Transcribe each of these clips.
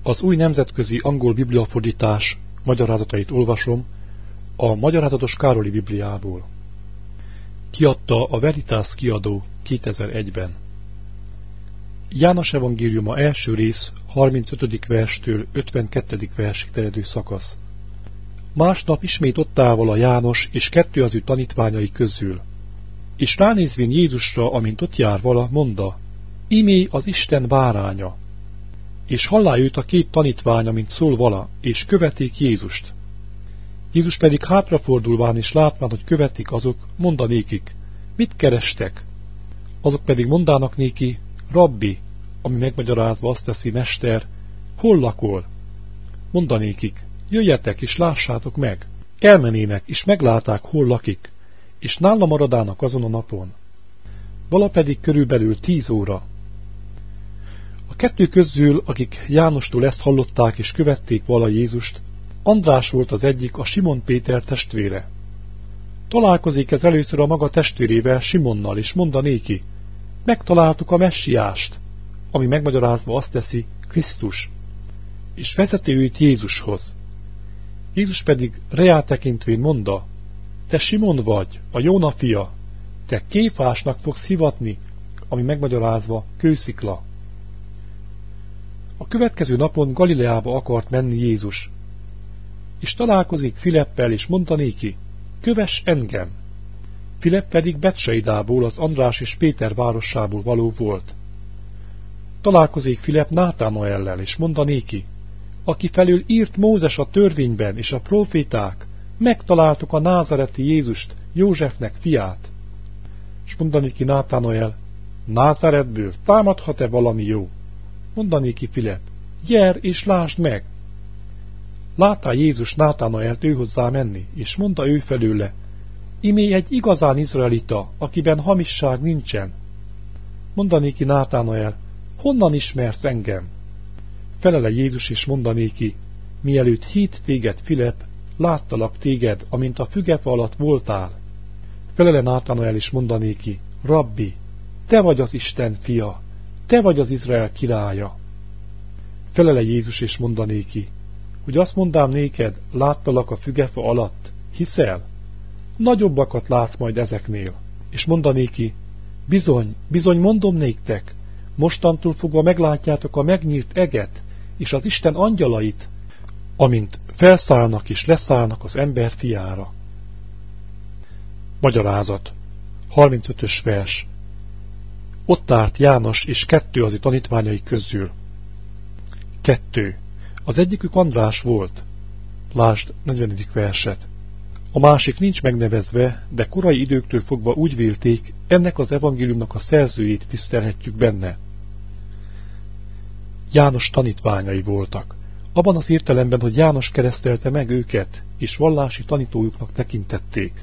Az új nemzetközi angol bibliafordítás magyarázatait olvasom a Magyarázatos Károli Bibliából. Kiadta a Veritas kiadó 2001-ben. János evangéliuma első rész 35. verstől 52. versig terjedő szakasz. Másnap ismét ott áll a János és kettő az ő tanítványai közül. És ránézvén Jézusra, amint ott jár vala, mondta: Imé az Isten báránya! És hallá őt a két tanítványa, mint szól vala, és követik Jézust. Jézus pedig hátrafordulván és látván, hogy követik azok, mondanékik: Mit kerestek? Azok pedig mondának néki: Rabbi, ami megmagyarázva azt teszi: Mester, hol lakol? Mondanékik: Jöjjetek és lássátok meg. Elmenének, és megláták, hol lakik, és nála maradának azon a napon. Vala pedig körülbelül 10 óra. A kettő közül, akik Jánostól ezt hallották és követték vala Jézust, András volt az egyik, a Simon Péter testvére. Találkozik ez először a maga testvérével, Simonnal, és mondanéki: Megtaláltuk a Messiást, ami megmagyarázva azt teszi: Krisztus, és vezeti őt Jézushoz. Jézus pedig reátekintvén mondta: Te Simon vagy, a Jóna fia, te Kéfásnak fogsz hivatni, ami megmagyarázva kőszikla. A következő napon Galileába akart menni Jézus, és találkozik Filippel, és mondta néki: Kövess engem! Filipp pedig Betsaidából, az András és Péter városából való volt. Találkozik Filipp Nátánaellel, és mondta néki: Aki felül írt Mózes a törvényben és a próféták, megtaláltuk a názareti Jézust, Józsefnek fiát. És mondanéki Nátánael: Názáretből támadhat-e valami jó? Mondanéki Filipp: Gyere és lásd meg! Látta Jézus Nátánaelt őhozzá menni, és mondta ő felőle: Imé egy igazán izraelita, akiben hamisság nincsen. Mondanéki Nátánael: Honnan ismersz engem? Felele Jézus, és mondanéki: Mielőtt hívt téged Filipp, láttalak téged, amint a fügefa alatt voltál. Felele Nátánael, és mondanéki: Rabbi, te vagy az Isten fia, te vagy az Izrael királya. Felele Jézus, és mondanéki: Hogy azt mondám néked, láttalak a fügefa alatt, hiszel? Nagyobbakat látsz majd ezeknél. És mondanéki: Bizony, bizony mondom néktek, mostantól fogva meglátjátok a megnyílt eget, és az Isten angyalait, amint felszállnak és leszállnak az ember fiára. Magyarázat. 35. vers. Ott állt János és kettő az ő tanítványai közül. 2. Az egyikük András volt. Lásd 40. verset. A másik nincs megnevezve, de korai időktől fogva úgy vélték, ennek az evangéliumnak a szerzőjét tisztelhetjük benne. János tanítványai voltak, abban az értelemben, hogy János keresztelte meg őket, és vallási tanítójuknak tekintették.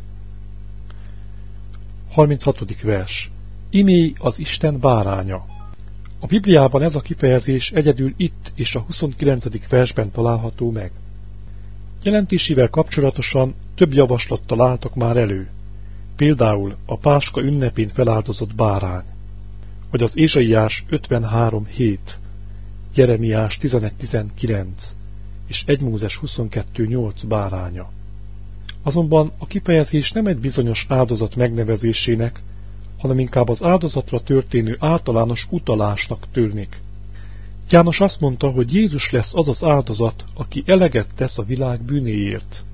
36. vers. Imé az Isten báránya. A Bibliában ez a kifejezés egyedül itt és a 29. versben található meg. Jelentésével kapcsolatosan több javaslat találtak már elő, például a Páska ünnepén feláldozott bárány, vagy az Ézsaiás 53.7, Jeremiás 11.19 és 1 Mózes 22.8 báránya. Azonban a kifejezés nem egy bizonyos áldozat megnevezésének, hanem inkább az áldozatra történő általános utalásnak tűnik. János azt mondta, hogy Jézus lesz az az áldozat, aki eleget tesz a világ bűnéért.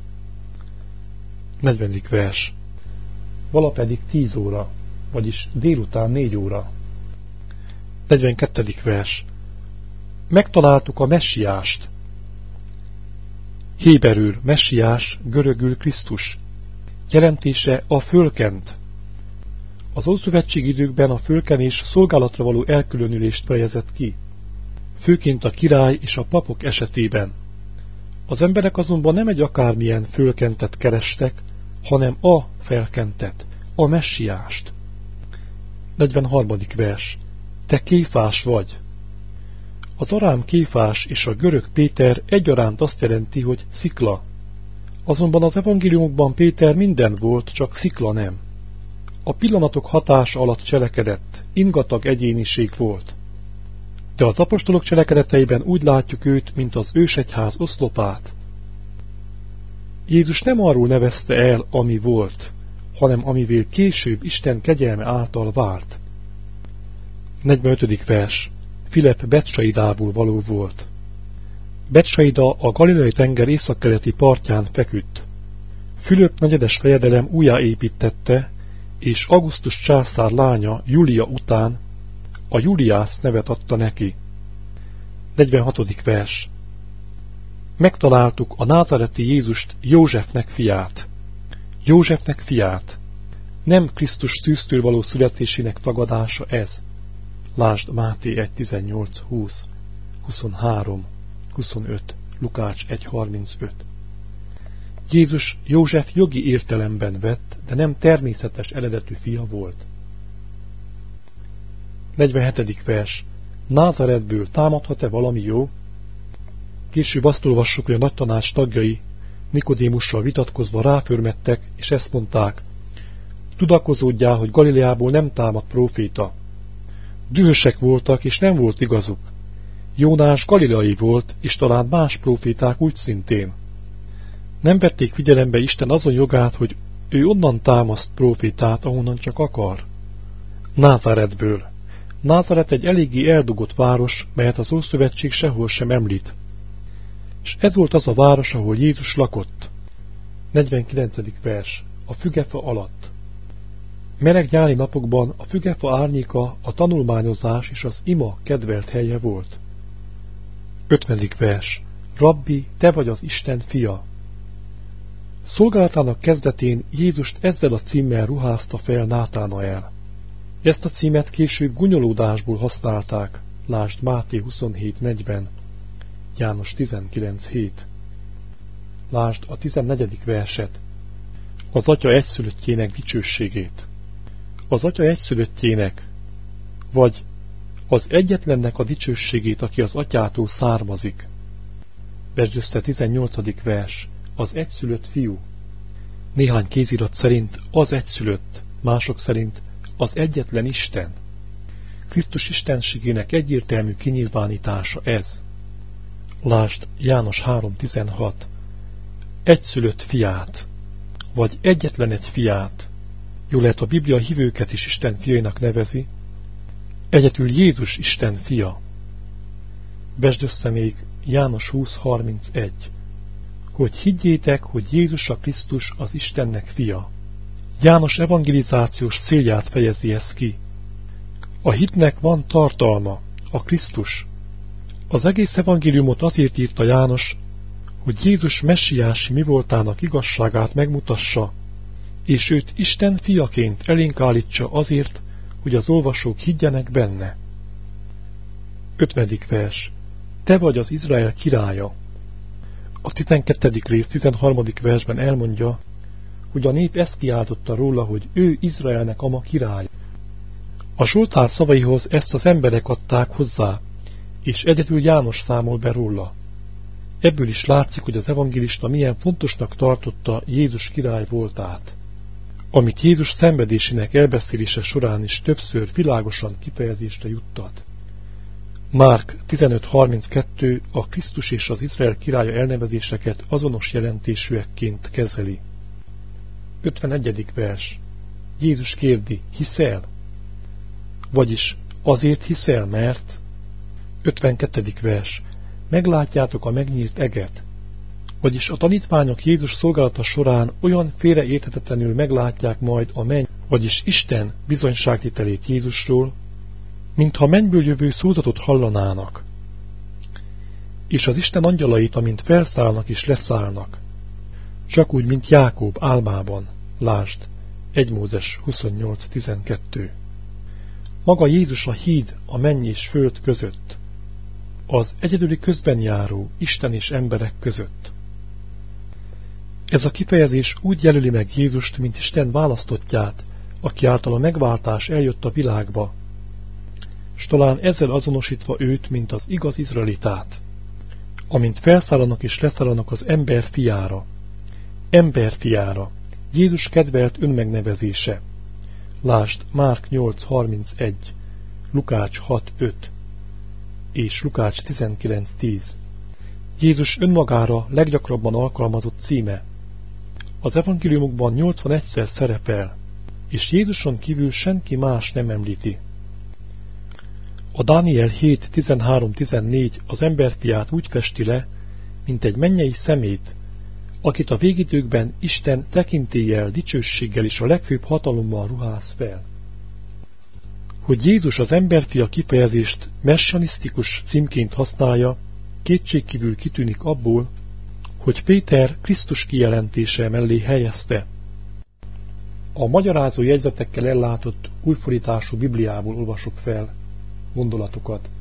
40. vers. Vala pedig 10 óra, vagyis délután 4 óra. 42. vers. Megtaláltuk a Messiást. Héberül Messiás, görögül Krisztus. Jelentése a fölkent. Az ószövetségi időkben a fölkenés szolgálatra való elkülönülést fejezett ki, főként a király és a papok esetében. Az emberek azonban nem egy akármilyen fölkentet kerestek, hanem a felkentet, a Messiást. 43. vers. Te Kéfás vagy. Az arám Kéfás és a görög Péter egyaránt azt jelenti, hogy szikla. Azonban az evangéliumokban Péter minden volt, csak szikla nem. A pillanatok hatása alatt cselekedett, ingatag egyéniség volt. de az apostolok cselekedeteiben úgy látjuk őt, mint az ősegyház oszlopát. Jézus nem arról nevezte el, ami volt, hanem amivel később Isten kegyelme által vált. 45. vers. Filep Betsaidából való volt. Betsaida a Galileai tenger északkeleti partján feküdt. Fülöp negyedes fejedelem újjáépítette, és Augustus császár lánya Júlia után a Juliász nevet adta neki. 46. vers. Megtaláltuk a názáreti Jézust, Józsefnek fiát. Józsefnek fiát. Nem Krisztus szűztől való születésének tagadása ez. Lásd Máté 1.18, 20, 23, 25, Lukács 1.35. Jézus József jogi értelemben vett, de nem természetes eredetű fia volt. 47. vers. Názáretből támadhat-e valami jó? Később azt olvassuk, hogy a nagytanács tagjai Nikodémussal vitatkozva ráförmettek, és ezt mondták: tudakozódjál, hogy Galileából nem támad próféta. Dühösek voltak, és nem volt igazuk. Jónás galileai volt, és talán más próféták úgy szintén. Nem vették figyelembe Isten azon jogát, hogy ő onnan támaszt prófétát, ahonnan csak akar. Názáretből. Názáret egy eléggé eldugott város, melyet az Ószövetség sehol sem említ. És ez volt az a város, ahol Jézus lakott. 49. vers. A fügefa alatt. Meleg nyári napokban a fügefa árnyéka a tanulmányozás és az ima kedvelt helye volt. 50. vers. Rabbi, te vagy az Isten fia. Szolgálatának kezdetén Jézust ezzel a címmel ruházta fel Nátánael. Ezt a címet később gúnyolódásból használták, lásd Máté 27.40, János 19.7. Lásd a 14. verset, az atya egyszülöttjének dicsőségét. Az atya egyszülöttjének, vagy az egyetlennek a dicsőségét, aki az atyától származik. Vesd össze 18. vers, az egyszülött fiú. Néhány kézirat szerint az egyszülött, mások szerint az egyetlen Isten. Krisztus istenségének egyértelmű kinyilvánítása ez. Lásd János 3.16. Egyszülött fiát, vagy egyetlen egy fiát. Jól lehet, a Biblia hívőket is Isten fiainak nevezi. Egyedül Jézus Isten fia. Vesd össze még János 20.31. Hogy higgyétek, hogy Jézus a Krisztus az Istennek fia. János evangelizációs célját fejezi ez ki. A hitnek van tartalma, a Krisztus. Az egész evangéliumot azért írta János, hogy Jézus messiási mivoltának igazságát megmutassa, és őt Isten fiaként elénk állítsa azért, hogy az olvasók higgyenek benne. 50. vers. Te vagy az Izrael királya. A 12. rész 13. versben elmondja, hogy a nép ezt kiáltotta róla, hogy ő Izraelnek ama király. A Zsoltár szavaihoz ezt az emberek adták hozzá, és egyedül János számol be róla. Ebből is látszik, hogy az evangélista milyen fontosnak tartotta Jézus király voltát, amit Jézus szenvedésének elbeszélése során is többször világosan kifejezésre juttat. Márk 15.32 a Krisztus és az Izrael királya elnevezéseket azonos jelentésűekként kezeli. 51. vers. Jézus kérdi, hiszel? Vagyis azért hiszel, mert... 52. vers. Meglátjátok a megnyílt eget. Vagyis a tanítványok Jézus szolgálata során olyan félreérthetetlenül meglátják majd a menny, vagyis Isten bizonyságtételét Jézusról, mintha mennyből jövő szózatot hallanának, és az Isten angyalait, amint felszállnak és leszállnak, csak úgy, mint Jákob álmában, lásd, 1 Mózes 28.12. Maga Jézus a híd a menny és föld között, az egyedüli közbenjáró Isten és emberek között. Ez a kifejezés úgy jelöli meg Jézust, mint Isten választottját, aki által a megváltás eljött a világba, s talán ezzel azonosítva őt, mint az igaz izraelitát, amint felszállanak és leszállanak az ember fiára. Ember fiára, Jézus kedvelt önmegnevezése. Lásd Márk 8.31, Lukács 6.5. és Lukács 19:10. Jézus önmagára leggyakrabban alkalmazott címe. Az evangéliumokban 81-szer szerepel, és Jézuson kívül senki más nem említi. A Dániel 7:13-14 az emberfiát úgy festi le, mint egy mennyei szemét, akit a végidőkben Isten tekintéllyel, dicsőséggel és a legfőbb hatalommal ruház fel. Hogy Jézus az emberfia kifejezést messianisztikus címként használja, kétségkívül kitűnik abból, hogy Péter Krisztus kijelentése mellé helyezte. A magyarázó jegyzetekkel ellátott újfordítású Bibliából olvasok fel gondolatokat.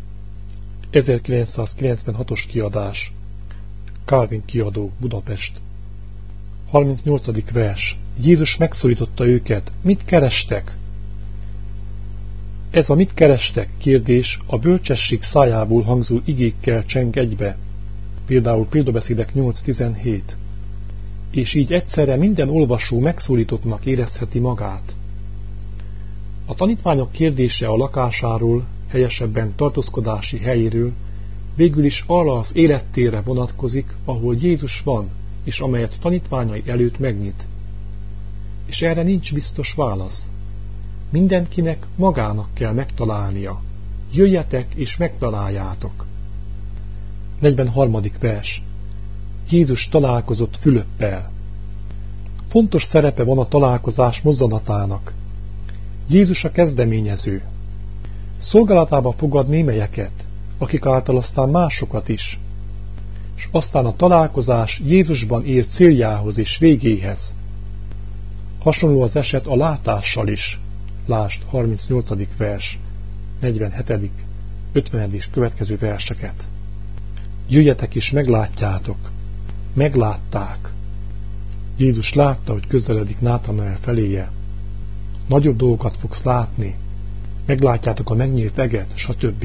1996-os kiadás. Calvin kiadó, Budapest. 38. vers. Jézus megszólította őket. Mit kerestek? Ez a mit kerestek kérdés a bölcsesség szájából hangzó igékkel cseng egybe. Például Példabeszédek 8:17. És így egyszerre minden olvasó megszólítottnak érezheti magát. A tanítványok kérdése a lakásáról, helyesebben tartózkodási helyéről végül is arra az élettérre vonatkozik, ahol Jézus van, és amelyet tanítványai előtt megnyit. És erre nincs biztos válasz. Mindenkinek magának kell megtalálnia. Jöjjetek és megtaláljátok. 43. vers. Jézus találkozott Fülöppel. Fontos szerepe van a találkozás mozzanatának. Jézus a kezdeményező. Szolgálatába fogad némelyeket, akik által aztán másokat is. És aztán a találkozás Jézusban ér céljához és végéhez. Hasonló az eset a látással is. Lásd 38. vers, 47., 50. és következő verseket. Jöjjetek és meglátjátok. Meglátták. Jézus látta, hogy közeledik Nátanael feléje. Nagyobb dolgokat fogsz látni. Meglátjátok a megnyílt eget, stb.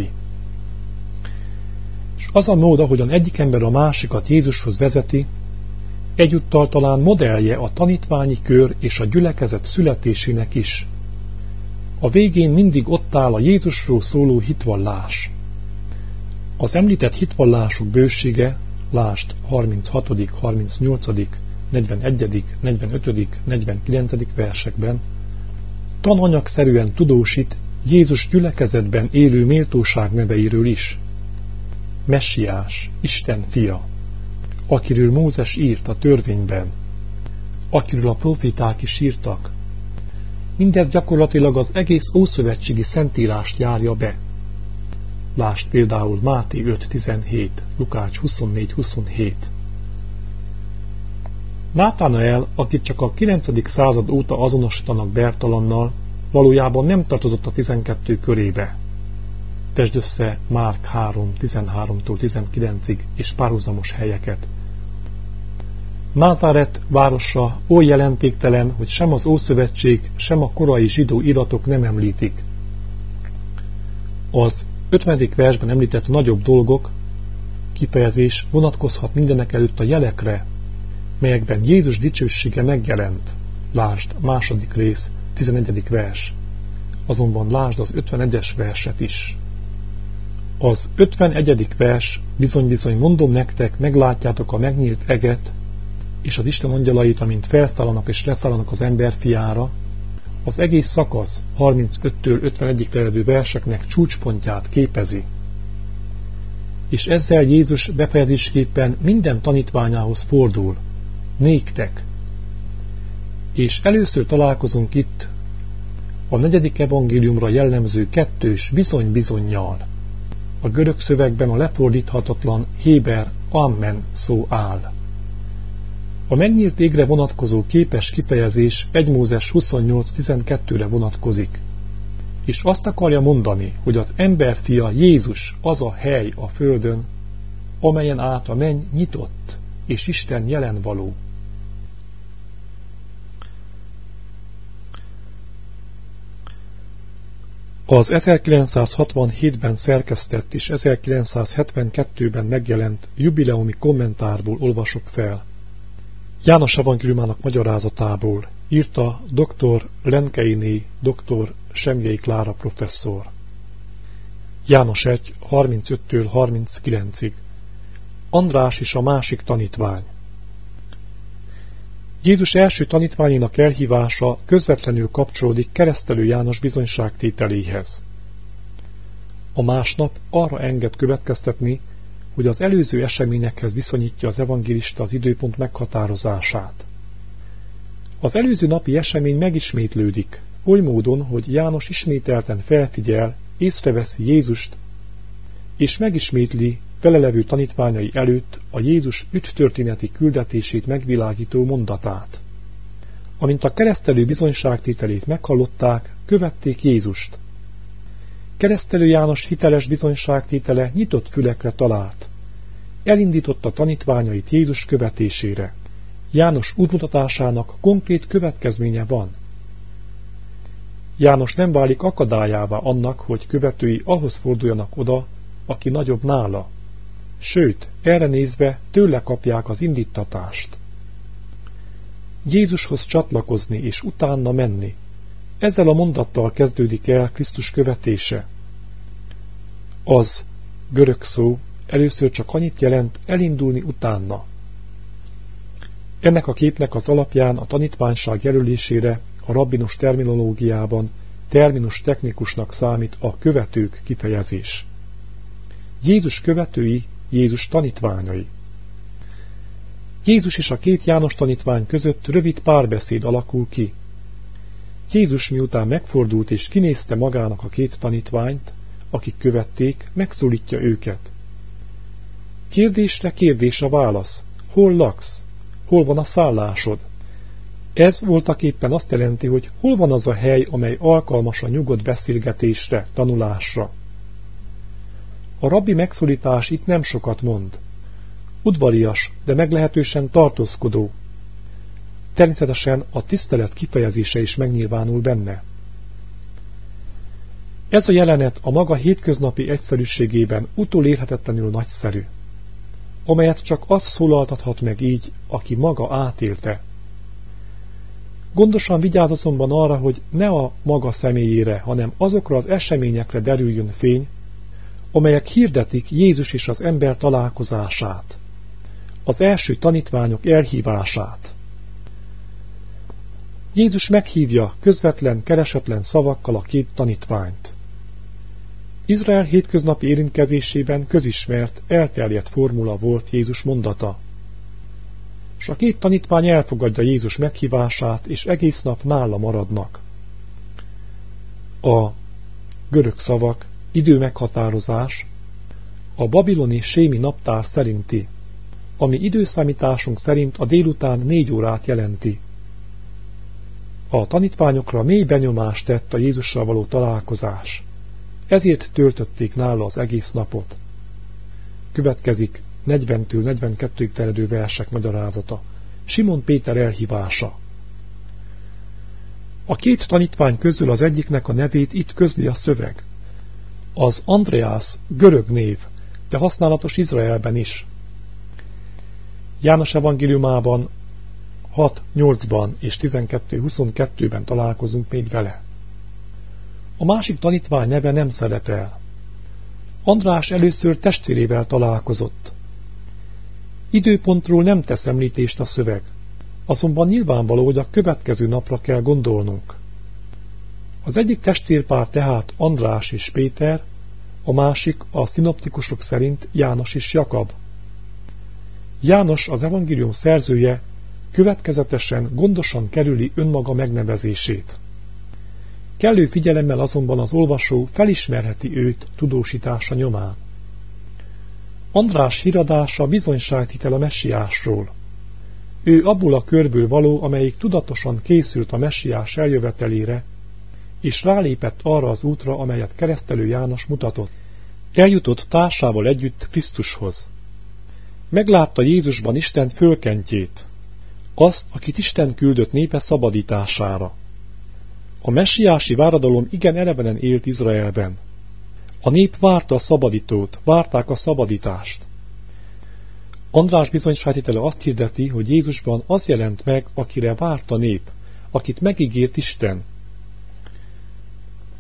És az a mód, ahogyan egyik ember a másikat Jézushoz vezeti, egyúttal talán modellje a tanítványi kör és a gyülekezet születésének is. A végén mindig ott áll a Jézusról szóló hitvallás. Az említett hitvallások bősége, lásd 36., 38., 41., 45., 49. versekben, tananyagszerűen tudósít Jézus gyülekezetben élő méltóság neveiről is. Messiás, Isten fia, akiről Mózes írt a törvényben, akiről a proféták is írtak. Mindez gyakorlatilag az egész ószövetségi szentírást járja be. Lásd például Máté 5:17, Lukács 24:27. Nátanael, akit csak a 9. század óta azonosítanak Bertalannal, valójában nem tartozott a 12 körébe. Tesd össze Márk 3:13-tól 19-ig és párhuzamos helyeket. Názáret városa oly jelentéktelen, hogy sem az Ószövetség, sem a korai zsidó iratok nem említik. Az 50. versben említett nagyobb dolgok, kifejezés vonatkozhat mindenekelőtt a jelekre, melyekben Jézus dicsősége megjelent. Lásd, 2. rész, 11. vers. Azonban lásd az 51-es verset is. Az 51. vers bizony-bizony mondom nektek, meglátjátok a megnyílt eget, és az Isten angyalait, amint felszállanak és leszállanak az emberfiára, az egész szakasz 35-től 51-ig terjedő verseknek csúcspontját képezi. És ezzel Jézus befejezésképpen minden tanítványához fordul. Néktek. És először találkozunk itt a 4. evangéliumra jellemző kettős bizony-bizonnyal. A görög szövegben a lefordíthatatlan héber amen szó áll. A megnyílt égre vonatkozó képes kifejezés 1 Mózes 28:12-re vonatkozik, és azt akarja mondani, hogy az emberfia Jézus az a hely a földön, amelyen át a menny nyitott, és Isten jelen való. Az 1967-ben szerkesztett és 1972-ben megjelent jubileumi kommentárból olvasok fel. János evangéliumának magyarázatából írta dr. Lenkeiné, dr. Semjei Klára professzor. János 1, 35-től 39-ig. András és a másik tanítvány. Jézus első tanítványának elhívása közvetlenül kapcsolódik Keresztelő János bizonyságtételéhez. A másnap arra enged következtetni, hogy az előző eseményekhez viszonyítja az evangélista az időpont meghatározását. Az előző napi esemény megismétlődik, oly módon, hogy János ismételten felfigyel, észreveszi Jézust, és megismétli vele levő tanítványai előtt a Jézus ügytörténeti küldetését megvilágító mondatát. Amint a keresztelő bizonyságtételét meghallották, követték Jézust. Keresztelő János hiteles bizonyságtétele nyitott fülekre talált. Elindította tanítványait Jézus követésére. János útmutatásának konkrét következménye van. János nem válik akadályává annak, hogy követői ahhoz forduljanak oda, aki nagyobb nála. Sőt, erre nézve tőle kapják az indíttatást. Jézushoz csatlakozni és utána menni. Ezzel a mondattal kezdődik el Krisztus követése. Az, görög szó, először csak annyit jelent elindulni utána. Ennek a képnek az alapján a tanítványság jelölésére a rabbinus terminológiában terminus technikusnak számít a követők kifejezés. Jézus követői, Jézus tanítványai. Jézus és a két János tanítvány között rövid párbeszéd alakul ki. Jézus miután megfordult és kinézte magának a két tanítványt, akik követték, megszólítja őket. Kérdésre kérdés a válasz. Hol laksz? Hol van a szállásod? Ez voltaképpen azt jelenti, hogy hol van az a hely, amely alkalmas a nyugodt beszélgetésre, tanulásra. A rabbi megszólítás itt nem sokat mond. Udvarias, de meglehetősen tartózkodó. Természetesen a tisztelet kifejezése is megnyilvánul benne. Ez a jelenet a maga hétköznapi egyszerűségében utolérhetetlenül nagyszerű, amelyet csak az szólaltathat meg így, aki maga átélte. Gondosan vigyáz azonban arra, hogy ne a maga személyére, hanem azokra az eseményekre derüljön fény, amelyek hirdetik Jézus és az ember találkozását, az első tanítványok elhívását. Jézus meghívja közvetlen, keresetlen szavakkal a két tanítványt. Izrael hétköznapi érintkezésében közismert, elterjedt formula volt Jézus mondata. S a két tanítvány elfogadja Jézus meghívását, és egész nap nála maradnak. A görög szavak, időmeghatározás a babiloni sémi naptár szerinti, ami időszámításunk szerint a délután 4 órát jelenti. A tanítványokra mély benyomást tett a Jézussal való találkozás. Ezért töltötték nála az egész napot. Következik 40-től 42-ig terjedő versek magyarázata. Simon Péter elhívása. A két tanítvány közül az egyiknek a nevét itt közli a szöveg. Az Andreás görög név, de használatos Izraelben is. János evangéliumában 6.8-ban és 12.22-ben találkozunk még vele. A másik tanítvány neve nem szerepel. András először testvérével találkozott. Időpontról nem tesz említést a szöveg, azonban nyilvánvaló, hogy a következő napra kell gondolnunk. Az egyik testvérpár tehát András és Péter, a másik a szinoptikusok szerint János és Jakab. János, az evangélium szerzője, következetesen, gondosan kerüli önmaga megnevezését. Kellő figyelemmel azonban az olvasó felismerheti őt tudósítása nyomán. András híradása bizonyságtétel a messiásról. Ő abból a körből való, amelyik tudatosan készült a messiás eljövetelére, és rálépett arra az útra, amelyet Keresztelő János mutatott. Eljutott társával együtt Krisztushoz. Meglátta Jézusban Isten fölkentjét, azt, akit Isten küldött népe szabadítására. A messiási váradalom igen elevenen élt Izraelben. A nép várta a szabadítót, várták a szabadítást. András bizonyságtétele azt hirdeti, hogy Jézusban az jelent meg, akire várt a nép, akit megígért Isten.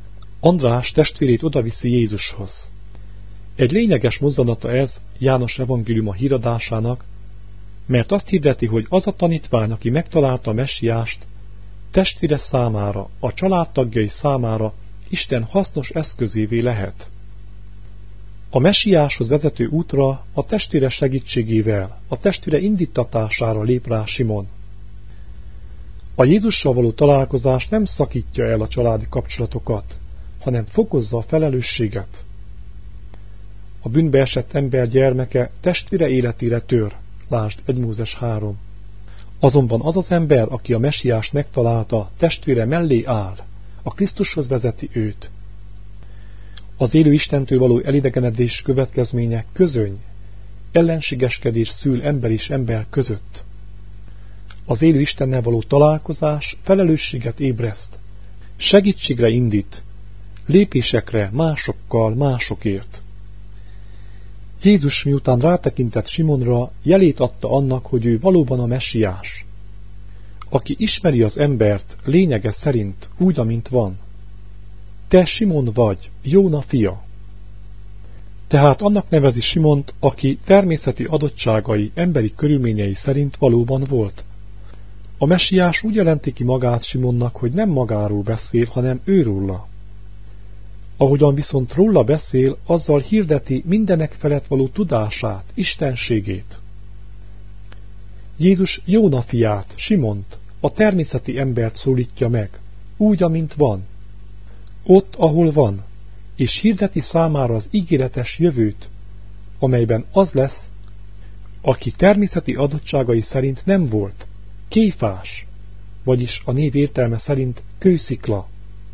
András testvérét odaviszi Jézushoz. Egy lényeges mozzanata ez János evangéliuma híradásának, mert azt hirdeti, hogy az a tanítvány, aki megtalálta a messiást, testvére számára, a családtagjai számára Isten hasznos eszközévé lehet. A messiáshoz vezető útra a testvére segítségével, a testvére indítatására lép rá Simon. A Jézussal való találkozás nem szakítja el a családi kapcsolatokat, hanem fokozza a felelősséget. A bűnbe esett ember gyermeke testvére életére tör, lásd 1 Mózes 3. Azonban az az ember, aki a messiást megtalálta, testvére mellé áll, a Krisztushoz vezeti őt. Az élő Istentől való elidegenedés következménye közöny, ellenségeskedés szül ember és ember között. Az élő Istennel való találkozás felelősséget ébreszt, segítségre indít, lépésekre másokkal, másokért. Jézus miután rátekintett Simonra, jelét adta annak, hogy ő valóban a messiás. Aki ismeri az embert lényege szerint úgy, amint van. Te Simon vagy, Jóna fia. Tehát annak nevezi Simont, aki természeti adottságai, emberi körülményei szerint valóban volt. A messiás úgy jelenti ki magát Simonnak, hogy nem magáról beszél, hanem őróla. Ahogyan viszont róla beszél, azzal hirdeti mindenek felett való tudását, istenségét. Jézus Jóna fiát, Simont, a természeti embert szólítja meg, úgy, amint van. Ott, ahol van, és hirdeti számára az ígéretes jövőt, amelyben az lesz, aki természeti adottságai szerint nem volt, Kéfás, vagyis a név értelme szerint kőszikla.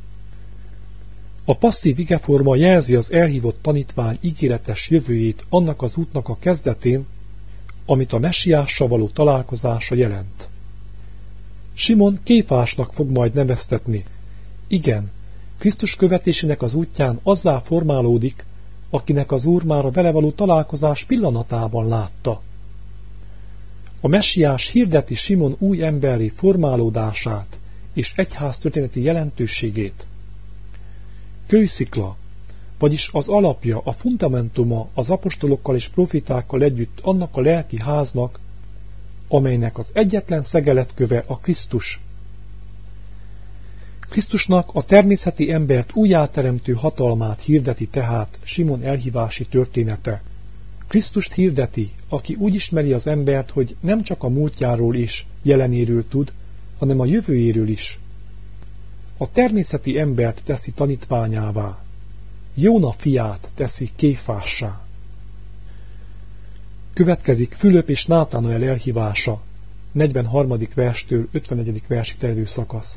A passzív igeforma jelzi az elhívott tanítvány ígéretes jövőjét annak az útnak a kezdetén, amit a messiással való találkozása jelent. Simon Kéfásnak fog majd neveztetni. Igen, Krisztus követésének az útján azzá formálódik, akinek az Úr már a vele való találkozás pillanatában látta. A messiás hirdeti Simon új emberi formálódását és egyháztörténeti jelentőségét. Kőszikla, vagyis az alapja, a fundamentuma az apostolokkal és profitákkal együtt annak a lelki háznak, amelynek az egyetlen szegeletköve a Krisztus. Krisztusnak a természeti embert újjáteremtő hatalmát hirdeti tehát Simon elhívási története. Krisztust hirdeti, aki úgy ismeri az embert, hogy nem csak a múltjáról és jelenéről tud, hanem a jövőjéről is. A természeti embert teszi tanítványává, Jóna fiát teszi Kéfássá. Következik Fülöp és Nátánael elhívása, 43. verstől 51. versig terjedő szakasz.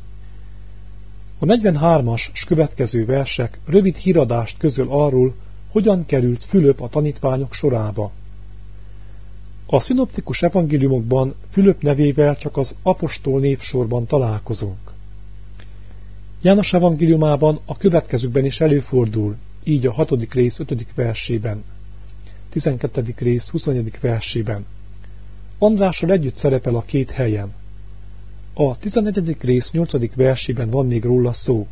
A 43-as s következő versek rövid híradást közöl arról, hogyan került Fülöp a tanítványok sorába. A szinoptikus evangéliumokban Fülöp nevével csak az apostol névsorban találkozunk. János evangéliumában a következőkben is előfordul, így a 6. rész 5. versében, 12. rész 21. versében. Andrással együtt szerepel a két helyen. A 11. rész 8. versében van még róla szó.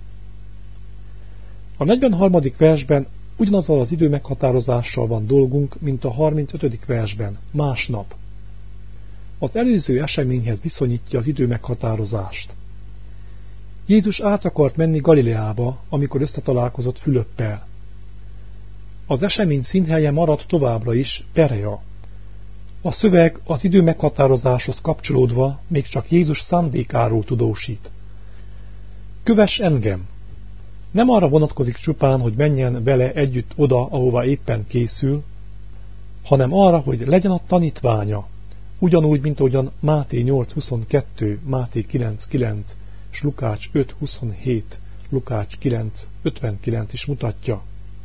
A 43. versben ugyanazzal az idő meghatározással van dolgunk, mint a 35. versben, másnap. Az előző eseményhez viszonyítja az idő meghatározást. Jézus át akart menni Galileába, amikor összetalálkozott Fülöppel. Az esemény színhelye maradt továbbra is Perea. A szöveg az idő meghatározáshoz kapcsolódva még csak Jézus szándékáról tudósít. Kövess engem! Nem arra vonatkozik csupán, hogy menjen vele együtt oda, ahová éppen készül, hanem arra, hogy legyen a tanítványa, ugyanúgy, mint ahogyan Máté 8.22, Máté 9.9 és Lukács 5.27, Lukács 9.59 is mutatja.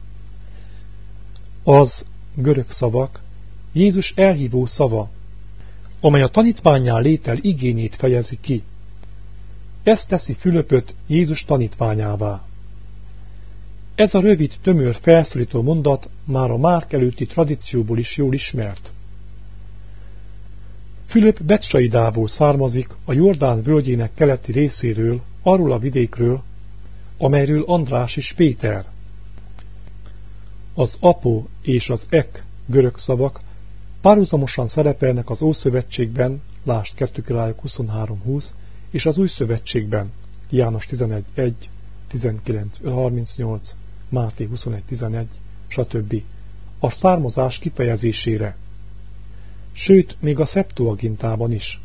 Az görög szavak Jézus elhívó szava, amely a tanítvánnyá létel igényét fejezi ki. Ez teszi Fülöpöt Jézus tanítványává. Ez a rövid, tömör, felszólító mondat már a Márk előtti tradícióból is jól ismert. Fülöp Betsaidából származik, a Jordán völgyének keleti részéről, arról a vidékről, amelyről András és Péter. Az apo és az ek görög szavak párhuzamosan szerepelnek az Ószövetségben, lásd 2 Királyok 23:20, és az Új Szövetségben, János 11:1, 19:38, Máté 21:11, stb. A származás kifejezésére. Sőt, még a Septuagintában is.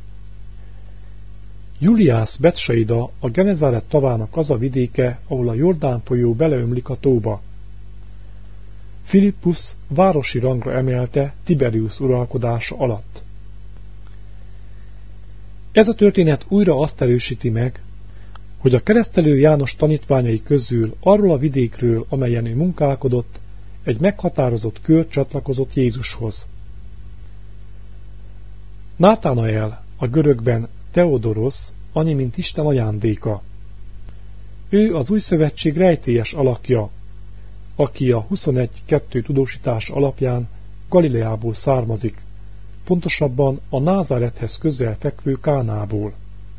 Juliász Betsaida a Genezáret tavának az a vidéke, ahol a Jordán folyó beleömlik a tóba. Philippus városi rangra emelte Tiberius uralkodása alatt. Ez a történet újra azt erősíti meg, hogy a keresztelő János tanítványai közül arról a vidékről, amelyen ő munkálkodott, egy meghatározott kör csatlakozott Jézushoz. Nátanael, a görögben Theodoros, annyi mint Isten ajándéka. Ő az Új Szövetség rejtélyes alakja, aki a 21:2 tudósítás alapján Galileából származik, pontosabban a Názárethez közel fekvő Kánából.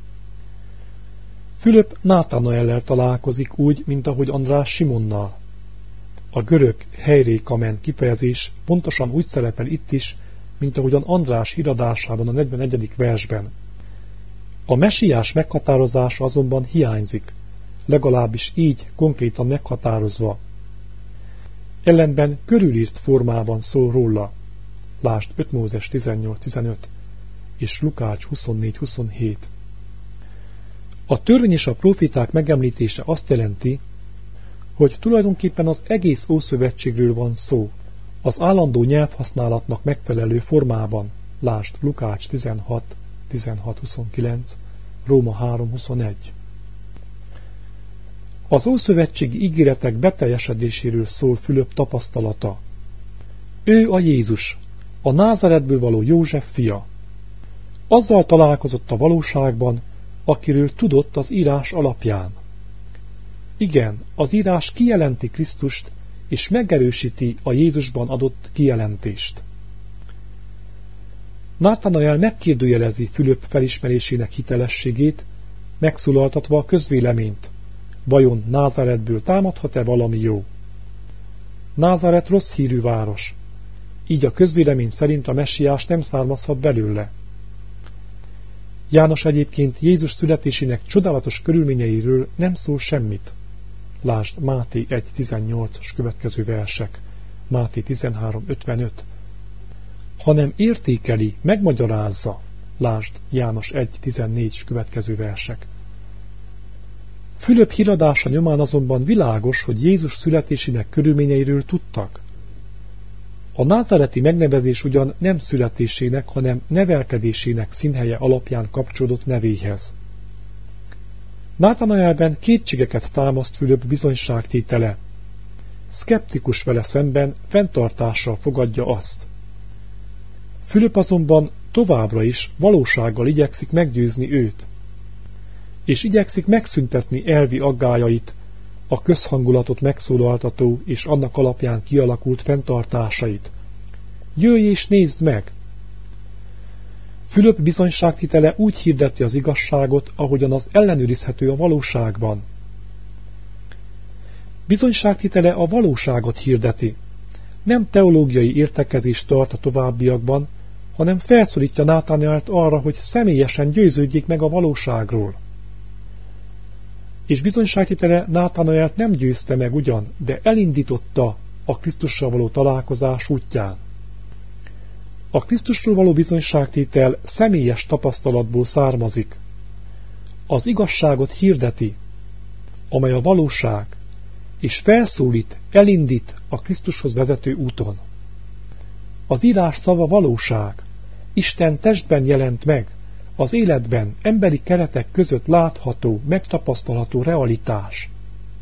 Fülöp Nátanaellel találkozik úgy, mint ahogy András Simonnal. A görög heirékamen kifejezés pontosan úgy szerepel itt is, mint ahogyan András híradásában a 41. versben. A mesiás meghatározása azonban hiányzik, legalábbis így konkrétan meghatározva. Ellenben körülírt formában szól róla. Lásd 5 Mózes 18:15 és Lukács 24:27. A törvény és a próféták megemlítése azt jelenti, hogy tulajdonképpen az egész Ószövetségről van szó, az állandó nyelvhasználatnak megfelelő formában. Lásd Lukács 16:29, Róma 3:21. Az ószövetségi ígéretek beteljesedéséről szól Fülöp tapasztalata. Ő a Jézus, a Názáretből való József fia. Azzal találkozott a valóságban, akiről tudott az írás alapján. Igen, az írás kijelenti Krisztust, és megerősíti a Jézusban adott kijelentést. Nátanael megkérdőjelezi Fülöp felismerésének hitelességét, megszólaltatva a közvéleményt. Vajon Názáretből támadhat-e valami jó? Názáret rossz hírű város, így a közvélemény szerint a messiás nem származhat belőle. János egyébként Jézus születésének csodálatos körülményeiről nem szól semmit. Lásd Máté 1:18 és következő versek, Máté 13:55, hanem értékeli, megmagyarázza. Lásd János 1:14 és következő versek. Fülöp híradása nyomán azonban világos, hogy Jézus születésének körülményeiről tudtak. A názáreti megnevezés ugyan nem születésének, hanem nevelkedésének színhelye alapján kapcsolódott nevéhez. Nátanaelben kétségeket támaszt Fülöp bizonyságtétele. Szkeptikus vele szemben fenntartással fogadja azt. Fülöp azonban továbbra is valósággal igyekszik meggyőzni őt, és igyekszik megszüntetni elvi aggályait, a közhangulatot megszólaltató és annak alapján kialakult fenntartásait. Jöjj és nézd meg! Fülöp bizonyságtétele úgy hirdeti az igazságot, ahogyan az ellenőrizhető a valóságban. Bizonyságtétele a valóságot hirdeti. Nem teológiai értekezést tart a továbbiakban, hanem felszólítja Nátanaelt arra, hogy személyesen győződjék meg a valóságról. És bizonyságtétele Nátanaelt nem győzte meg ugyan, de elindította a Krisztussal való találkozás útján. A Krisztusról való bizonyságtétel személyes tapasztalatból származik. Az igazságot hirdeti, amely a valóság, és felszólít, elindít a Krisztushoz vezető úton. Az írás szava valóság, Isten testben jelent meg, az életben, emberi keretek között látható, megtapasztalható realitás.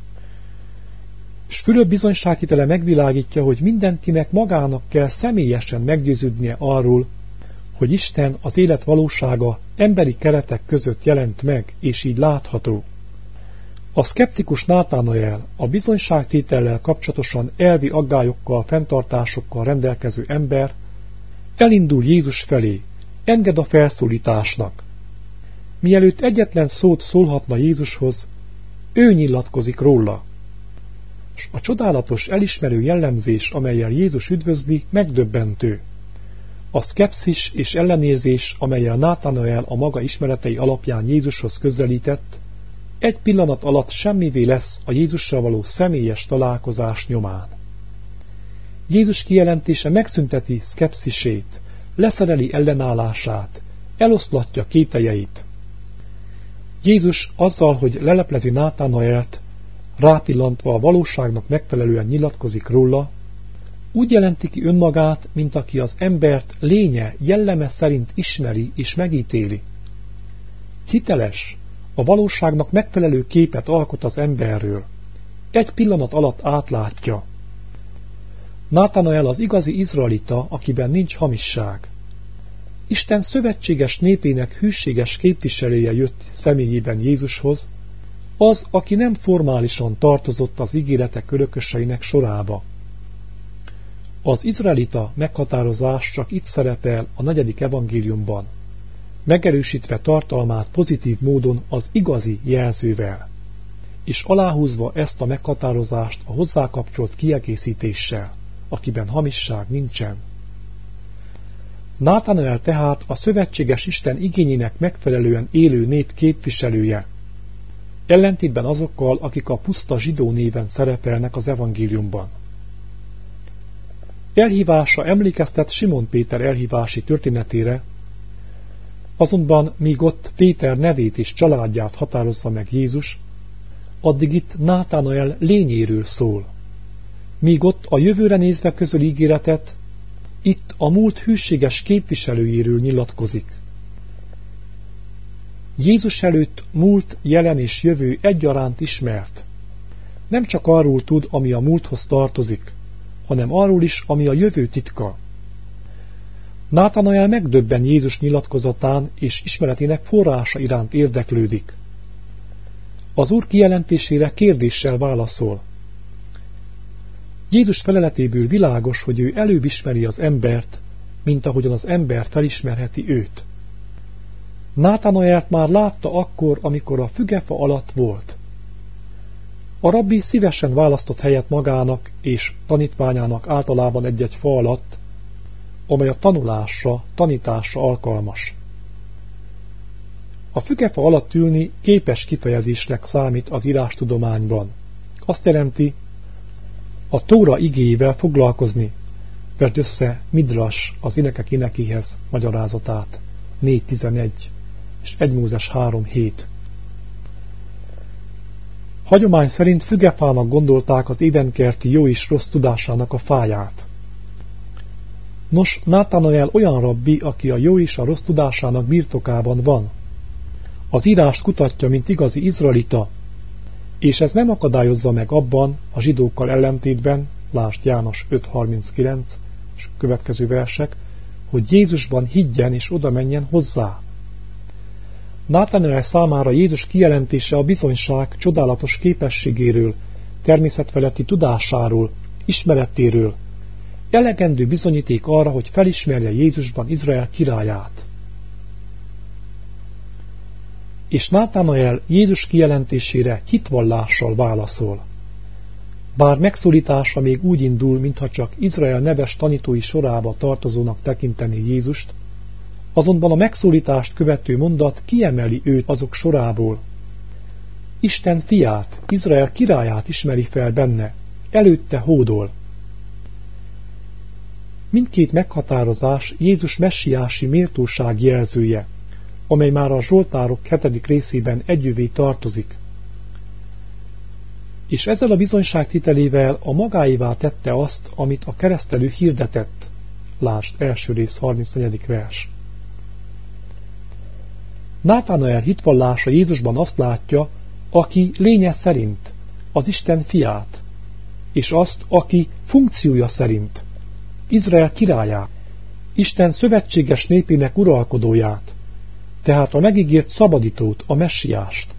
S Fülöp bizonyságtétele megvilágítja, hogy mindenkinek magának kell személyesen meggyőződnie arról, hogy Isten az élet valósága emberi keretek között jelent meg, és így látható. A szkeptikus Nátanael, a bizonyságtétellel kapcsolatosan elvi aggályokkal, fenntartásokkal rendelkező ember elindul Jézus felé, enged a felszólításnak. Mielőtt egyetlen szót szólhatna Jézushoz, ő nyilatkozik róla. S a csodálatos, elismerő jellemzés, amellyel Jézus üdvözli, megdöbbentő. A szkepszis és ellenérzés, amellyel Nátanael a maga ismeretei alapján Jézushoz közelített, egy pillanat alatt semmivé lesz a Jézussal való személyes találkozás nyomán. Jézus kijelentése megszünteti szkepszisét, leszereli ellenállását, eloszlatja kételyeit. Jézus azzal, hogy leleplezi Nátanaelt, rápillantva a valóságnak megfelelően nyilatkozik róla, úgy jelenti ki önmagát, mint aki az embert lénye, jelleme szerint ismeri és megítéli. Hiteles, a valóságnak megfelelő képet alkot az emberről. Egy pillanat alatt átlátja. Nátanael az igazi izraelita, akiben nincs hamisság. Isten szövetséges népének hűséges képviselője jött személyében Jézushoz, az, aki nem formálisan tartozott az ígéretek örököseinek sorába. Az izraelita meghatározás csak itt szerepel a 4. evangéliumban, megerősítve tartalmát pozitív módon az igazi jelzővel, és aláhúzva ezt a meghatározást a hozzákapcsolt kiegészítéssel, akiben hamisság nincsen. Nátanael tehát a szövetséges Isten igényének megfelelően élő nép képviselője, ellentétben azokkal, akik a puszta zsidó néven szerepelnek az evangéliumban. Elhívása emlékeztet Simon Péter elhívási történetére, azonban míg ott Péter nevét és családját határozza meg Jézus, addig itt Nátanael lényéről szól. Míg ott a jövőre nézve közöl ígéretet, itt a múlt hűséges képviselőjéről nyilatkozik. Jézus előtt múlt, jelen és jövő egyaránt ismert. Nem csak arról tud, ami a múlthoz tartozik, hanem arról is, ami a jövő titka. Nátanael megdöbben Jézus nyilatkozatán és ismeretének forrása iránt érdeklődik. Az Úr kijelentésére kérdéssel válaszol. Jézus feleletéből világos, hogy ő előbb ismeri az embert, mint ahogyan az ember felismerheti őt. Nátanaelt már látta akkor, amikor a fügefa alatt volt. A rabbi szívesen választott helyet magának és tanítványának általában egy-egy fa alatt, amely a tanulásra, tanításra alkalmas. A fügefa alatt ülni képes kifejezésnek számít az írástudományban. Azt jelenti, a Tóra igéivel foglalkozni. Vesd össze Midras az Énekek énekéhez magyarázatát, 4.11 és 1 Mózes 3.7. Hagyomány szerint fügefának gondolták az édenkerti jó és rossz tudásának a fáját. Nos, Nátanael olyan rabbi, aki a jó és a rossz tudásának birtokában van. Az írást kutatja, mint igazi izraelita, és ez nem akadályozza meg abban, a zsidókkal ellentétben, lásd János 5.39 és következő versek, hogy Jézusban higgyen és oda menjen hozzá. Nátanael számára Jézus kijelentése a bizonyság csodálatos képességéről, természetfeletti tudásáról, ismeretéről, elegendő bizonyíték arra, hogy felismerje Jézusban Izrael királyát. És Nátanael Jézus kijelentésére hitvallással válaszol. Bár megszólítása még úgy indul, mintha csak Izrael neves tanítói sorába tartozónak tekintené Jézust, azonban a megszólítást követő mondat kiemeli őt azok sorából. Isten fiát, Izrael királyát ismeri fel benne, előtte hódol. Mindkét meghatározás Jézus messiási méltóság jelzője, amely már a Zsoltárok 7. részében együvé tartozik. És ezzel a bizonyságtételével a magáévá tette azt, amit a keresztelő hirdetett. Lásd, első rész 34. vers. Nátanael hitvallása Jézusban azt látja, aki lénye szerint, az Isten fiát, és azt, aki funkciója szerint, Izrael királyát, Isten szövetséges népének uralkodóját, tehát a megígért szabadítót, a messiást.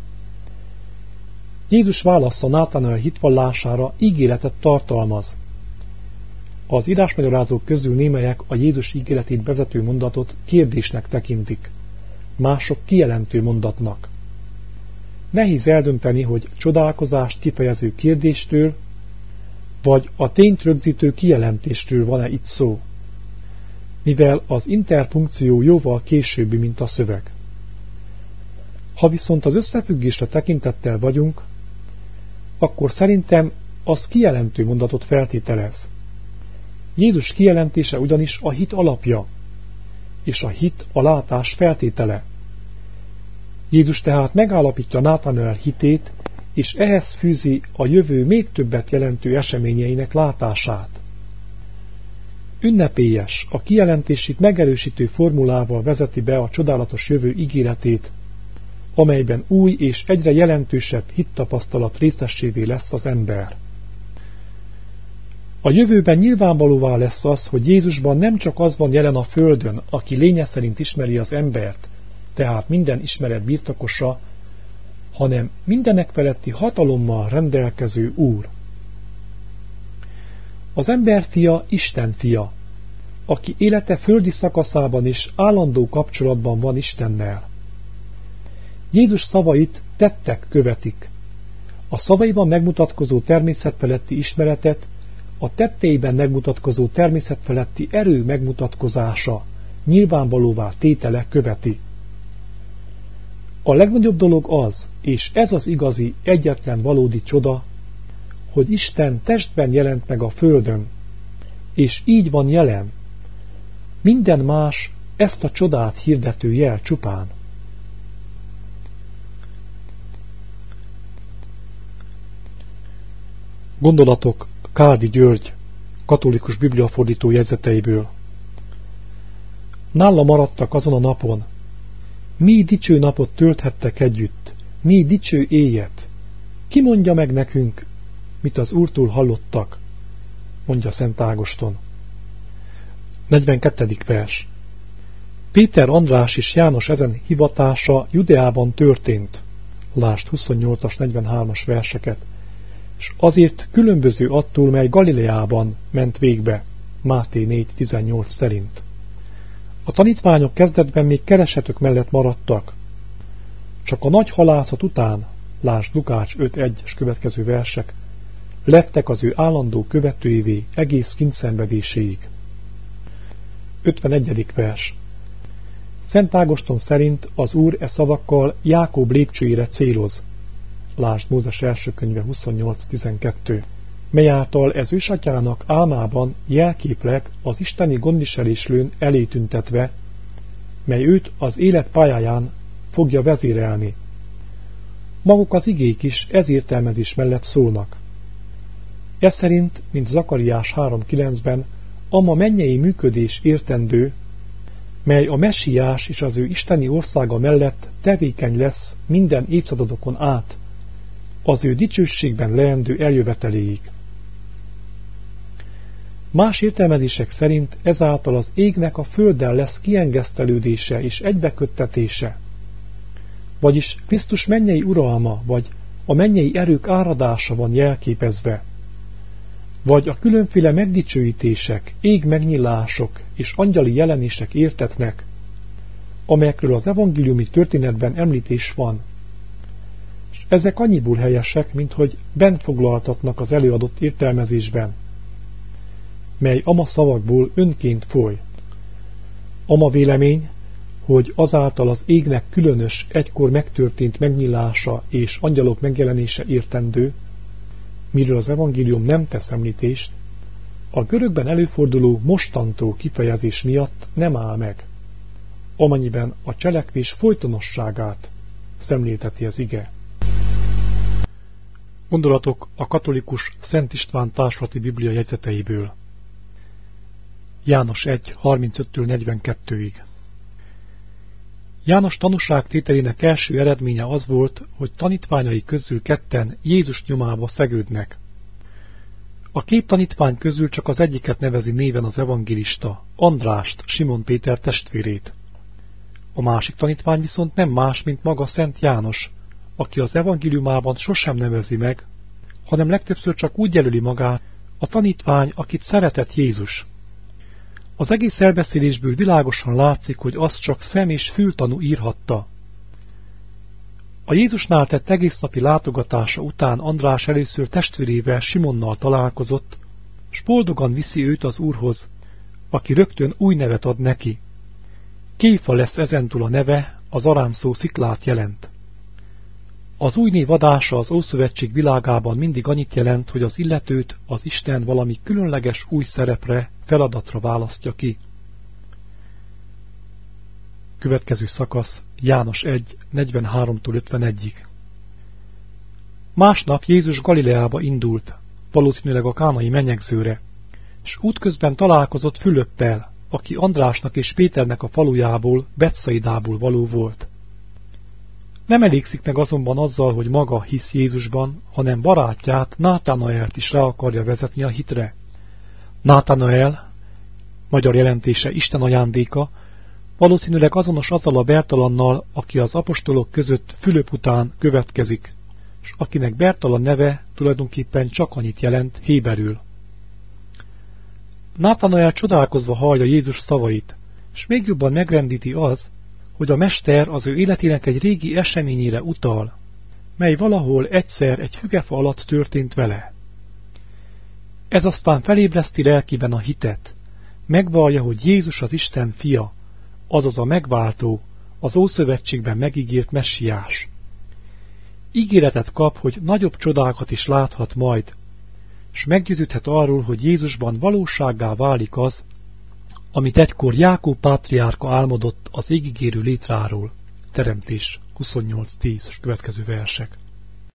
Jézus válasza Nátanael hitvallására ígéretet tartalmaz. Az írásmagyarázók közül némelyek a Jézus ígéretét vezető mondatot kérdésnek tekintik, mások kijelentő mondatnak. nehéz eldönteni, hogy csodálkozást kifejező kérdéstől, vagy a tényt rögzítő kijelentésről van-e itt szó, mivel az interpunkció jóval későbbi, mint a szöveg. Ha viszont az összefüggésre tekintettel vagyunk, akkor szerintem az kijelentő mondatot feltételez. Jézus kijelentése ugyanis a hit alapja, és a hit a látás feltétele. Jézus tehát megállapítja Nátanael hitét, és ehhez fűzi a jövő még többet jelentő eseményeinek látását. Ünnepélyes, a kijelentését megerősítő formulával vezeti be a csodálatos jövő ígéretét, amelyben új és egyre jelentősebb hittapasztalat részessévé lesz az ember. A jövőben nyilvánvalóvá lesz az, hogy Jézusban nem csak az van jelen a földön, aki lénye szerint ismeri az embert, tehát minden ismeret birtokosa, hanem mindenek feletti hatalommal rendelkező Úr. Az ember fia Isten fia, aki élete földi szakaszában is állandó kapcsolatban van Istennel. Jézus szavait tettek követik. A szavaiban megmutatkozó természetfeletti ismeretet a tetteiben megmutatkozó természetfeletti erő megmutatkozása, nyilvánvalóvá tétele követi. A legnagyobb dolog az, és ez az igazi, egyetlen valódi csoda, hogy Isten testben jelent meg a földön, és így van jelen. Minden más ezt a csodát hirdető jel csupán. Gondolatok Káldi György, katolikus bibliafordító jegyzeteiből. Nála maradtak azon a napon. Mi dicső napot tölthettek együtt, mi dicső éjet. Ki mondja meg nekünk, mit az Úrtól hallottak, mondja Szent Ágoston. 42. vers. Péter, András és János ezen hivatása Judeában történt. Lásd 28-as, 43-as verseket. És azért különböző attól, mely Galileában ment végbe, Máté 4.18 szerint. A tanítványok kezdetben még keresetök mellett maradtak. Csak a nagy halászat után, lásd Lukács 5.1 és következő versek, lettek az ő állandó követőivé egész kincszenvedéséig. 51. vers. Szent Ágoston szerint az Úr e szavakkal Jákob lépcsőjére céloz. Lásd Mózes első könyve 28.12, mely által ez ősatyának álmában jelképleg az isteni gondviseléslőn elé tüntetve, mely őt az élet pályáján fogja vezérelni. Maguk az igék is ez értelmezés mellett szólnak. Ez szerint, mint Zakariás 3.9-ben, ama mennyei működés értendő, mely a messiás és az ő isteni országa mellett tevékeny lesz minden évszázadokon át, az ő dicsőségben leendő eljöveteléig. Más értelmezések szerint ezáltal az égnek a földdel lesz kiengesztelődése és egybeköttetése, vagyis Krisztus mennyei uralma, vagy a mennyei erők áradása van jelképezve, vagy a különféle megdicsőítések, égmegnyilások és angyali jelenések értetnek, amelyekről az evangéliumi történetben említés van. És ezek annyiból helyesek, mint hogy bent foglaltatnak az előadott értelmezésben, mely ama szavakból önként foly. Ama vélemény, hogy azáltal az égnek különös, egykor megtörtént megnyilása és angyalok megjelenése értendő, miről az evangélium nem tesz említést, a görögben előforduló mostantól kifejezés miatt nem áll meg, amennyiben a cselekvés folytonosságát szemlélteti az ige. Gondolatok a katolikus Szent István társulati biblia jegyzeteiből. János 1, 35-től 42-ig. János tanúságtételének első eredménye az volt, hogy tanítványai közül ketten Jézus nyomába szegődnek. A két tanítvány közül csak az egyiket nevezi néven az evangélista, Andrást, Simon Péter testvérét. A másik tanítvány viszont nem más, mint maga Szent János, aki az evangéliumában sosem nevezi meg, hanem legtöbbször csak úgy jelöli magát, a tanítvány, akit szeretett Jézus. Az egész elbeszélésből világosan látszik, hogy azt csak szem- és fültanú írhatta. A Jézusnál tett egésznapi látogatása után András először testvérével Simonnal találkozott, s boldogan viszi őt az Úrhoz, aki rögtön új nevet ad neki. Kéfa lesz ezentúl a neve, az arám szó sziklát jelent. Az új név adása az Ószövetség világában mindig annyit jelent, hogy az illetőt az Isten valami különleges új szerepre, feladatra választja ki. Következő szakasz János 1, 43-51-ig. Másnap Jézus Galileába indult, valószínűleg a kánai menyegzőre, s útközben találkozott Fülöppel, aki Andrásnak és Péternek a falujából, Betszaidából való volt. Nem elégszik meg azonban azzal, hogy maga hisz Jézusban, hanem barátját, Nátanaelt is rá akarja vezetni a hitre. Nátanael, magyar jelentése Isten ajándéka, valószínűleg azonos azzal a Bertalannal, aki az apostolok között Fülöp után következik, s akinek Bertalan neve tulajdonképpen csak annyit jelent héberül. Nátanael csodálkozva hallja Jézus szavait, s még jobban megrendíti az, hogy a mester az ő életének egy régi eseményére utal, mely valahol egyszer egy fügefa alatt történt vele. Ez aztán felébreszti lelkében a hitet, megvallja, hogy Jézus az Isten fia, azaz a megváltó, az Ószövetségben megígért messiás. Ígéretet kap, hogy nagyobb csodákat is láthat majd, s meggyőződhet arról, hogy Jézusban valósággá válik az, amit egykor Jákob pátriárka álmodott az égigérő létráról. Teremtés 28.10 következő versek.